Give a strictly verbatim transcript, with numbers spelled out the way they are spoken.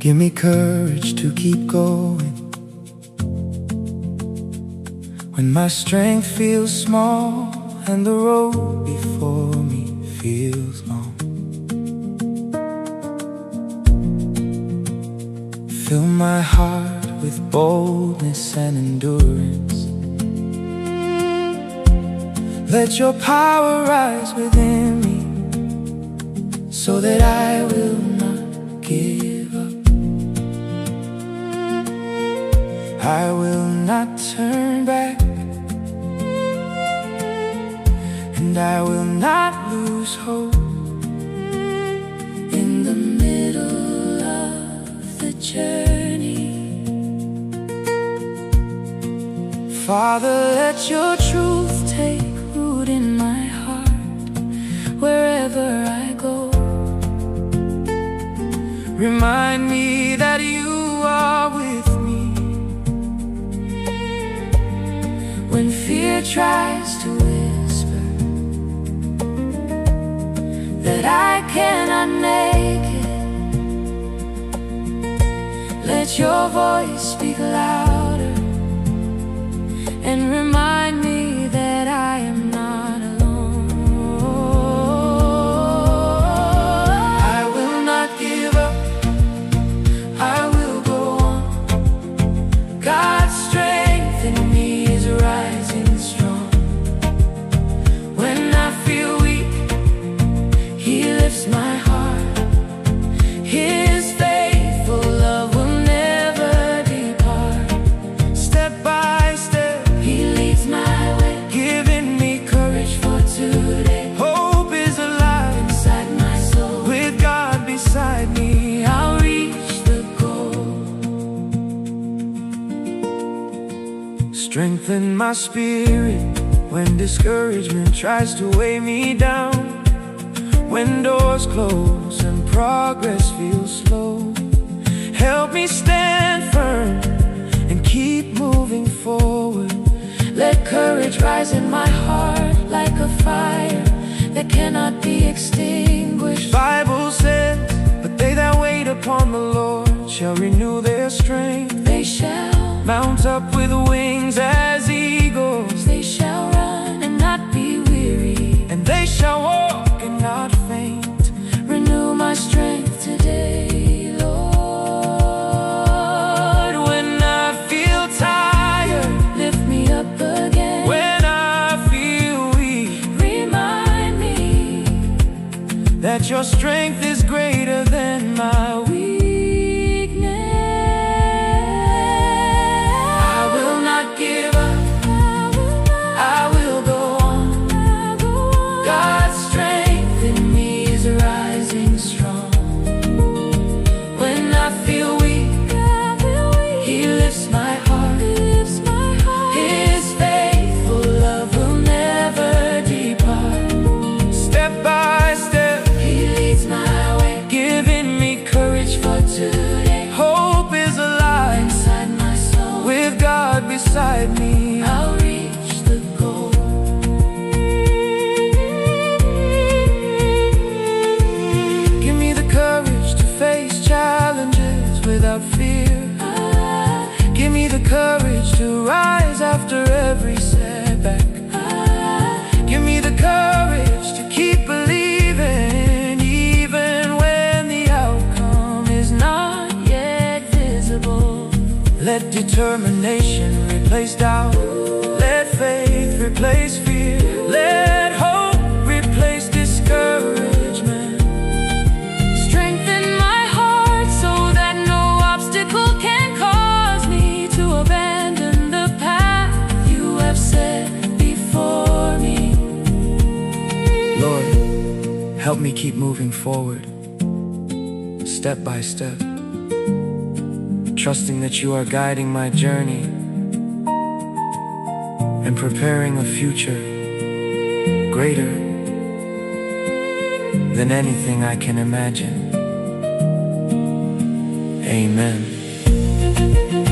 Give me courage to keep going when my strength feels small and the road before me feels long. Fill my heart with boldness and endurance. Let your power rise within me, so that I will not give up. I will not turn back, and I will not lose hope. In the middle of the journey, Father, let your truth take root in my heart. Wherever I go, remind me that you are with me. When fear tries to whisper that I cannot make it, let your voice speak louder and remind me that I am not alone. I will not give up, I will go on. God's strength in me is rising strong. When I feel weak, He lifts my heart. His faithful love will never depart. Step by step, He leads my way, giving me courage for today. Hope is alive inside my soul. With God beside me, I'll reach the goal. Strengthen my spirit when discouragement tries to weigh me down. When doors close and progress feels slow, help me stand firm and keep moving forward. Let courage rise in my heart like a fire that cannot be extinguished. Bible says, but they that wait upon the Lord shall renew their strength. They shall mount up with wings as eagles. They shall run and not be weary, and they shall walk and not faint. Renew my strength today, Lord. When I feel tired, lift me up again. When I feel weak, remind me that your strength is greater than my weakness. I will not give up, I will go on. God's strength in me is rising strong. When I feel weak, He lifts my heart. His faithful love will never depart. Step by step, He leads my way, giving me courage for today. Hope is alive inside my soul. With God beside me, I'll reach the goal. Give me the courage to face challenges without fear. Give me the courage to rise after every setback. Give me the courage to keep believing, even when the outcome is not yet visible. Let determination replace doubt. Let faith replace fear. Let hope replace discouragement. Strengthen my heart so that no obstacle can cause me to abandon the path you have set before me. Lord, help me keep moving forward, step by step, trusting that you are guiding my journey and preparing a future greater than anything I can imagine. Amen.